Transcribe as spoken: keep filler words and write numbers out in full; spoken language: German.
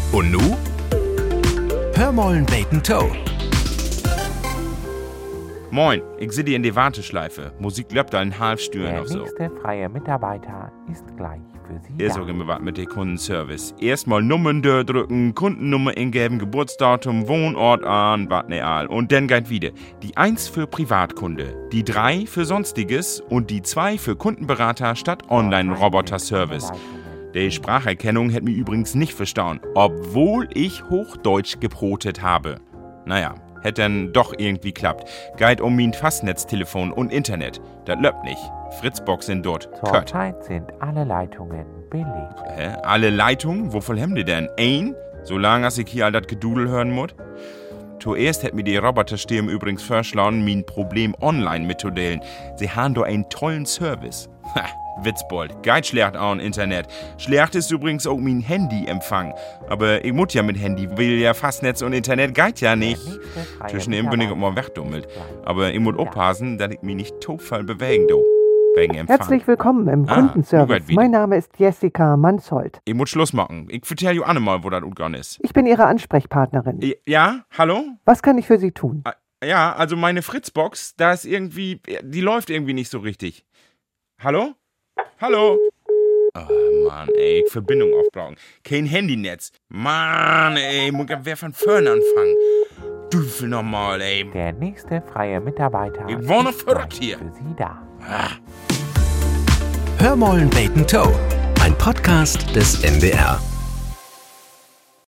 Und nu? Hörmollen Bacon Toe. Moin, ich sitze in der Warteschleife. Musik läuft da in halb Stüren Der auf so. nächste freie Mitarbeiter ist gleich für Sie Ist da. auch immer was mit dem Kundenservice. Erstmal Nummern drücken, Kundennummer eingeben, Geburtsdatum, Wohnort an, wat ne all. Und dann geht wieder. Die eins für Privatkunde, die drei für Sonstiges und die zwei für Kundenberater statt Online-Roboter-Service. Die Spracherkennung hätte mich übrigens nicht verstanden, obwohl ich Hochdeutsch gebrotet habe. Naja, hätte dann doch irgendwie klappt. Geht um mein Fastnetztelefon und Internet. Das läuft nicht. Fritzbox sind dort. Cut. Zurzeit sind alle Leitungen belegt. Hä? Alle Leitungen? Wovon haben die denn? Ein? Solange als ich hier all das Gedudel hören muss? Zuerst hätt mir die Roboterstimme übrigens vorschlagen, mein Problem online mitzudelen. Sie haben doch einen tollen Service. Ha, Witzbold. Geht schlecht an Internet. Schlecht ist übrigens auch mein Handyempfang. Aber ich muss ja mit Handy, will ja Fastnetz und Internet geht ja nicht. Zwischen dem bin ich immer wegdummelt. Aber ich muss aufpassen, dass ich mich nicht total bewegen, do. Wegen Empfang. Herzlich willkommen im Ah, Kundenservice. gut wieder. Mein Name ist Jessica Manshold. Ich muss Schluss machen. Ich vertell you Anne mal, wo das utgegangen ist. Ich bin Ihre Ansprechpartnerin. Ja, hallo? Was kann ich für Sie tun? Ja, also meine Fritzbox, da ist irgendwie, die läuft irgendwie nicht so richtig. Hallo? Hallo? Oh Mann, ey, Verbindung aufbrauchen. Kein Handynetz. Mann, ey, muss ja wer von vorne anfangen. Düffel nochmal, ey. Der nächste freie Mitarbeiter Ich war noch ist verrückt gleich hier. für Sie da. Hörmollen Bacon Toe. Ein Podcast des N D R.